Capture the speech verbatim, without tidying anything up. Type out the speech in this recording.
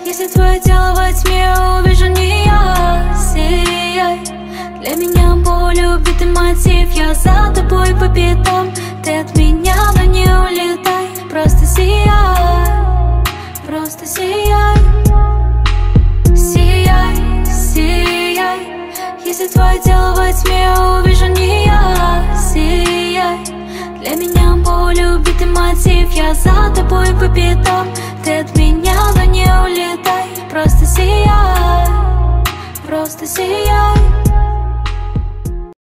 Если твое тело во тьме, увижу не я. Сияй. Для меня боль, убитый мотив. Я за тобой по пятам. Ты от меня, но не улетай. Просто сияй, просто сияй. Сияй, сияй. Если твое тело во тьме, увижу не я. Сияй. Для меня боль, убитый мотив. Я за тобой по пятам.